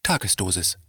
Tagesdosis.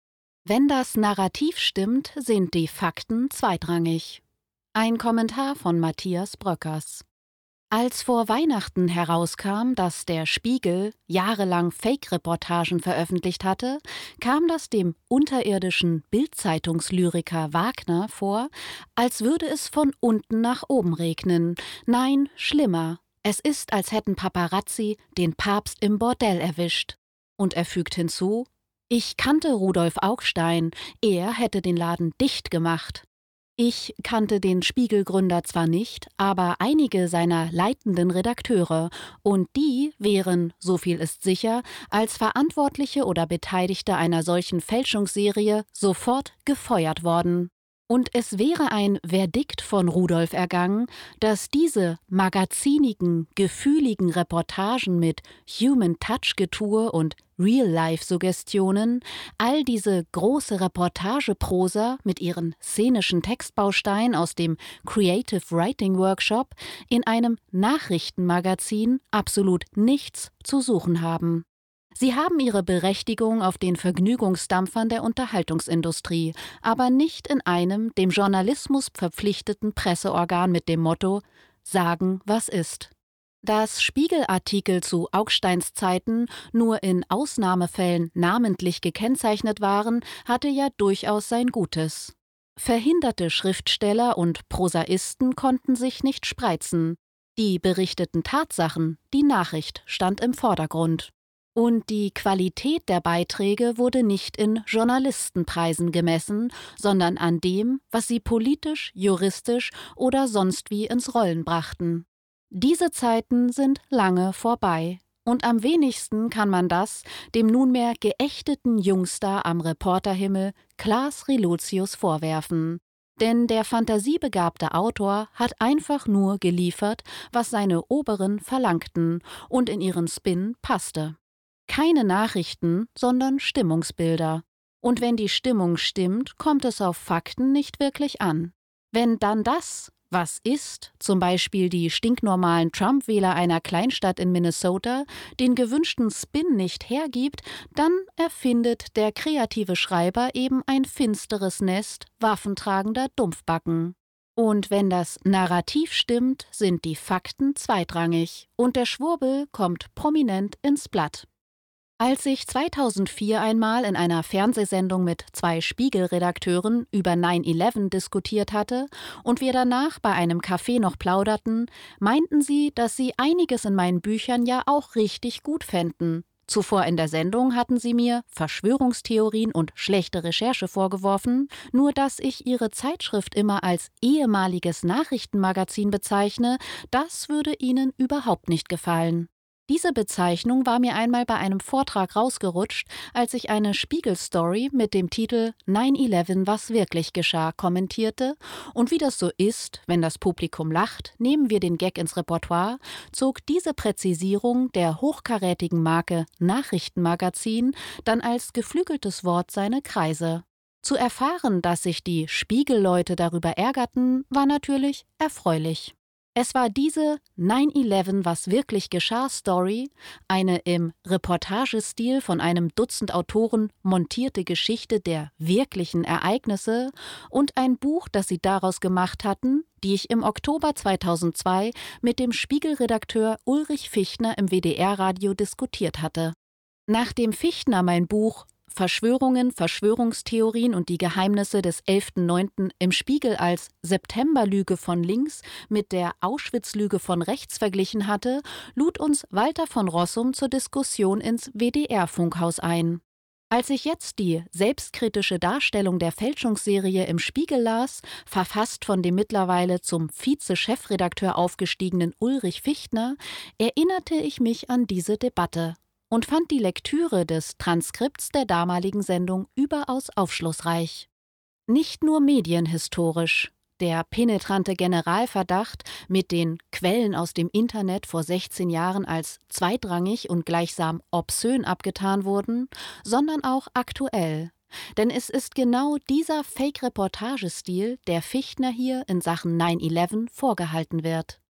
Wenn das Narrativ stimmt, sind die Fakten zweitrangig. Ein Kommentar von Matthias Bröckers. Als vor Weihnachten herauskam, dass der Spiegel jahrelang Fake-Reportagen veröffentlicht hatte, kam das dem unterirdischen Bild-Zeitungslyriker Wagner vor, als würde es von unten nach oben regnen. Nein, schlimmer. Es ist, als hätten Paparazzi den Papst im Bordell erwischt. Und er fügt hinzu: Ich kannte Rudolf Augstein, er hätte den Laden dicht gemacht. Ich kannte den Spiegelgründer zwar nicht, aber einige seiner leitenden Redakteure, und die wären, so viel ist sicher, als Verantwortliche oder Beteiligte einer solchen Fälschungsserie sofort gefeuert worden. Und es wäre ein Verdikt von Rudolf ergangen, dass diese magazinigen, gefühligen Reportagen mit Human-Touch-Getue und Real-Life-Suggestionen, all diese große Reportageprosa mit ihren szenischen Textbausteinen aus dem Creative Writing Workshop in einem Nachrichtenmagazin absolut nichts zu suchen haben. Sie haben ihre Berechtigung auf den Vergnügungsdampfern der Unterhaltungsindustrie, aber nicht in einem dem Journalismus verpflichteten Presseorgan mit dem Motto »Sagen, was ist«. Dass Spiegelartikel zu Augsteins Zeiten nur in Ausnahmefällen namentlich gekennzeichnet waren, hatte ja durchaus sein Gutes. Verhinderte Schriftsteller und Prosaisten konnten sich nicht spreizen. Die berichteten Tatsachen, die Nachricht stand im Vordergrund. Und die Qualität der Beiträge wurde nicht in Journalistenpreisen gemessen, sondern an dem, was sie politisch, juristisch oder sonst wie ins Rollen brachten. Diese Zeiten sind lange vorbei. Und am wenigsten kann man das dem nunmehr geächteten Jungstar am Reporterhimmel Klaas Relotius vorwerfen. Denn der fantasiebegabte Autor hat einfach nur geliefert, was seine Oberen verlangten und in ihren Spin passte. Keine Nachrichten, sondern Stimmungsbilder. Und wenn die Stimmung stimmt, kommt es auf Fakten nicht wirklich an. Wenn dann das, was ist, zum Beispiel die stinknormalen Trump-Wähler einer Kleinstadt in Minnesota, den gewünschten Spin nicht hergibt, dann erfindet der kreative Schreiber eben ein finsteres Nest waffentragender Dumpfbacken. Und wenn das Narrativ stimmt, sind die Fakten zweitrangig und der Schwurbel kommt prominent ins Blatt. Als ich 2004 einmal in einer Fernsehsendung mit 2 Spiegel-Redakteuren über 9/11 diskutiert hatte und wir danach bei einem Café noch plauderten, meinten sie, dass sie einiges in meinen Büchern ja auch richtig gut fänden. Zuvor in der Sendung hatten sie mir Verschwörungstheorien und schlechte Recherche vorgeworfen, nur dass ich ihre Zeitschrift immer als ehemaliges Nachrichtenmagazin bezeichne, das würde ihnen überhaupt nicht gefallen. Diese Bezeichnung war mir einmal bei einem Vortrag rausgerutscht, als ich eine Spiegel-Story mit dem Titel 9/11 was wirklich geschah kommentierte, und wie das so ist, wenn das Publikum lacht, nehmen wir den Gag ins Repertoire, zog diese Präzisierung der hochkarätigen Marke Nachrichtenmagazin dann als geflügeltes Wort seine Kreise. Zu erfahren, dass sich die Spiegel-Leute darüber ärgerten, war natürlich erfreulich. Es war diese 9/11 was wirklich geschah Story, eine im Reportagestil von einem Dutzend Autoren montierte Geschichte der wirklichen Ereignisse und ein Buch, das sie daraus gemacht hatten, die ich im Oktober 2002 mit dem Spiegel-Redakteur Ulrich Fichtner im WDR-Radio diskutiert hatte. Nachdem Fichtner mein Buch Verschwörungen, Verschwörungstheorien und die Geheimnisse des 11.09. im Spiegel als Septemberlüge von links mit der Auschwitz-Lüge von rechts verglichen hatte, lud uns Walter von Rossum zur Diskussion ins WDR-Funkhaus ein. Als ich jetzt die selbstkritische Darstellung der Fälschungsserie im Spiegel las, verfasst von dem mittlerweile zum Vize-Chefredakteur aufgestiegenen Ulrich Fichtner, erinnerte ich mich an diese Debatte und fand die Lektüre des Transkripts der damaligen Sendung überaus aufschlussreich. Nicht nur medienhistorisch. Der penetrante Generalverdacht, mit den Quellen aus dem Internet vor 16 Jahren als zweitrangig und gleichsam obszön abgetan wurden, sondern auch aktuell. Denn es ist genau dieser Fake-Reportagestil, der Fichtner hier in Sachen 9/11 vorgehalten wird.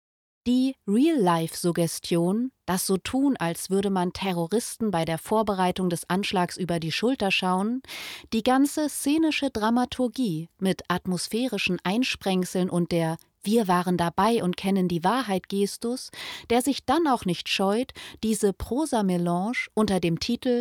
Die Real-Life-Suggestion, das so tun, als würde man Terroristen bei der Vorbereitung des Anschlags über die Schulter schauen, die ganze szenische Dramaturgie mit atmosphärischen Einsprengseln und der „Wir waren dabei und kennen die Wahrheit"-Gestus, der sich dann auch nicht scheut, diese Prosa-Melange unter dem Titel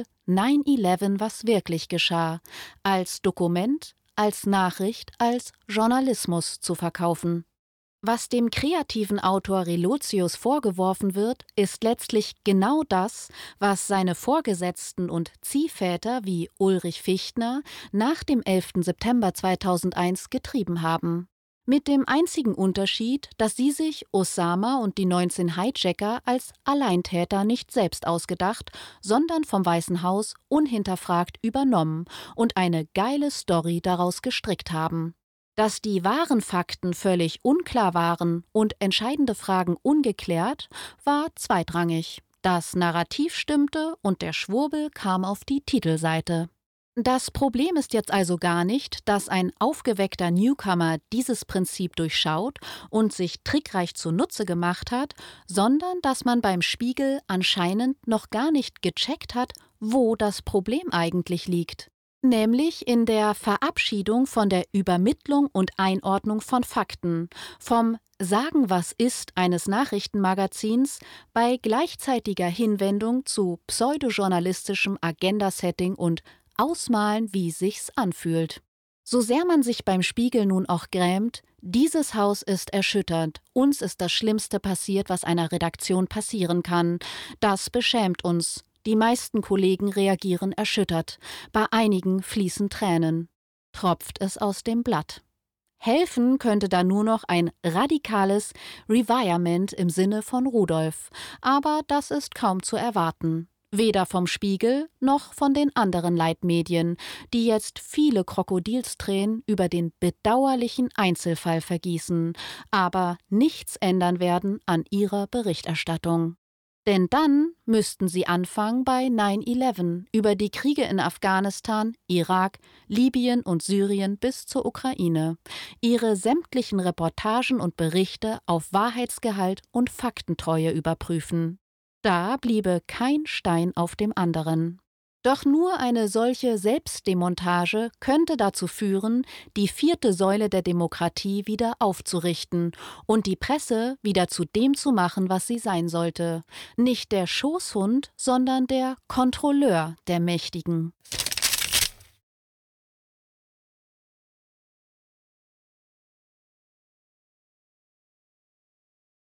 9/11 was wirklich geschah, als Dokument, als Nachricht, als Journalismus zu verkaufen. Was dem kreativen Autor Relotius vorgeworfen wird, ist letztlich genau das, was seine Vorgesetzten und Ziehväter wie Ulrich Fichtner nach dem 11. September 2001 getrieben haben. Mit dem einzigen Unterschied, dass sie sich Osama und die 19 Hijacker als Alleintäter nicht selbst ausgedacht, sondern vom Weißen Haus unhinterfragt übernommen und eine geile Story daraus gestrickt haben. Dass die wahren Fakten völlig unklar waren und entscheidende Fragen ungeklärt, war zweitrangig. Das Narrativ stimmte und der Schwurbel kam auf die Titelseite. Das Problem ist jetzt also gar nicht, dass ein aufgeweckter Newcomer dieses Prinzip durchschaut und sich trickreich zunutze gemacht hat, sondern dass man beim Spiegel anscheinend noch gar nicht gecheckt hat, wo das Problem eigentlich liegt. Nämlich in der Verabschiedung von der Übermittlung und Einordnung von Fakten, vom Sagen, was ist eines Nachrichtenmagazins bei gleichzeitiger Hinwendung zu pseudojournalistischem Agenda-Setting und Ausmalen, wie sich's anfühlt. So sehr man sich beim Spiegel nun auch grämt, dieses Haus ist erschüttert, uns ist das Schlimmste passiert, was einer Redaktion passieren kann. Das beschämt uns. Die meisten Kollegen reagieren erschüttert, bei einigen fließen Tränen. Tropft es aus dem Blatt. Helfen könnte da nur noch ein radikales Revirement im Sinne von Rudolf, aber das ist kaum zu erwarten. Weder vom Spiegel noch von den anderen Leitmedien, die jetzt viele Krokodilstränen über den bedauerlichen Einzelfall vergießen, aber nichts ändern werden an ihrer Berichterstattung. Denn dann müssten sie anfangen bei 9/11 über die Kriege in Afghanistan, Irak, Libyen und Syrien bis zur Ukraine, ihre sämtlichen Reportagen und Berichte auf Wahrheitsgehalt und Faktentreue überprüfen. Da bliebe kein Stein auf dem anderen. Doch nur eine solche Selbstdemontage könnte dazu führen, die 4. Säule der Demokratie wieder aufzurichten und die Presse wieder zu dem zu machen, was sie sein sollte. Nicht der Schoßhund, sondern der Kontrolleur der Mächtigen.